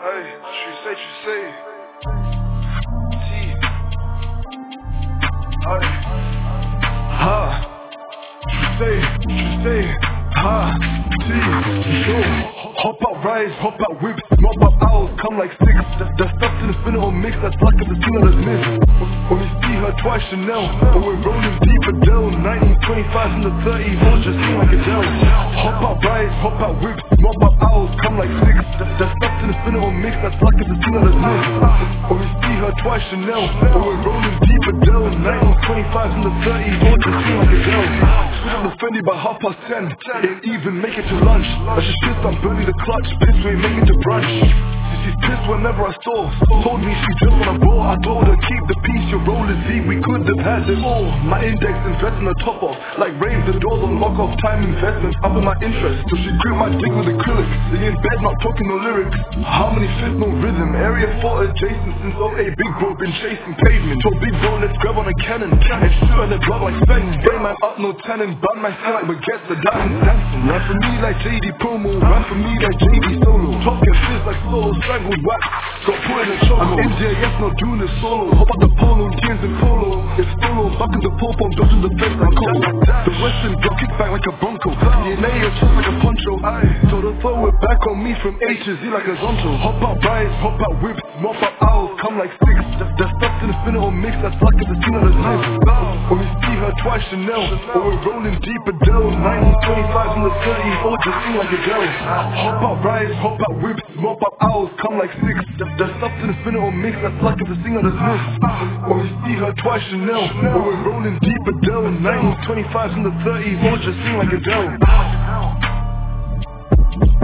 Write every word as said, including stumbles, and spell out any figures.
Hey, tu sais, tu sais. Si. Hey. Ha. Tu sais, tu sais. Ha. Si. Yo. Hop out rides, hop out whips, mob up owls, come like six. That, that stuff's in the spinner or mix, that's like the skin of the miss. When we see her twice Chanel, or we're rolling deep Adele. nineteen twenty-five in the thirties, all just seem like Adele. Hop out rides, hop out whips, mob up owls, come like six. That, that stuff's in the spinner or mix, that's like the skin of the miss. When we see her twice Chanel, or we're rolling deep Adele. nineteen twenty-five in the thirties, all just seem like Adele. Switch on the Fendi by half past ten, ain't even make it to lunch. But she's pissed I'm burning the clutch, bitch, we ain't make it to brunch. She's pissed whenever I saw. Told me she just wanna ball. I told her keep the peace, your roll is deep. We could have had it all. My index invest in the top off, like rave the doors on lock off. Time investments up in my interest. So she grip my dick with acrylic. They in bed not talking no lyrics. Harmony fits no rhythm. Area four adjacent since oh eight. Big bro been chasing pavement. So big bro let's grab on a cannon and shoot at the block like Spence. Brain man up no tannin. Bun my skin like baguettes the diamond dancing. Run for me like J D promo. Run for me like J D solo. Talking fist like solo. Strangled wax, got put in a choco. I'm in J S, not doing it solo. Hop up the polo, jeans and polo. If solo, back in the pole pump, dodging the face like Coco. The western block kick back like a bronco. D N A is just like a poncho. So they throw it back on me from A to Z like a zonto. Hop out rides, hop out whips, mop out owls, come like six. That, that stuff's in the spinner or mix, that's like it's a skin of the sniff. When we see her twice Chanel, or we're rolling deep Adele. nineteen twenty-five in the thirties, all just seem like Adele. Hop out rides, hop out whips, mop out owls, come like six. That, that stuff's in the spinner or mix, that's like it's a sing of the sniff. When we see her twice Chanel, or we're rolling deep Adele. nineteen twenty-five in the thirties, all just seem like Adele.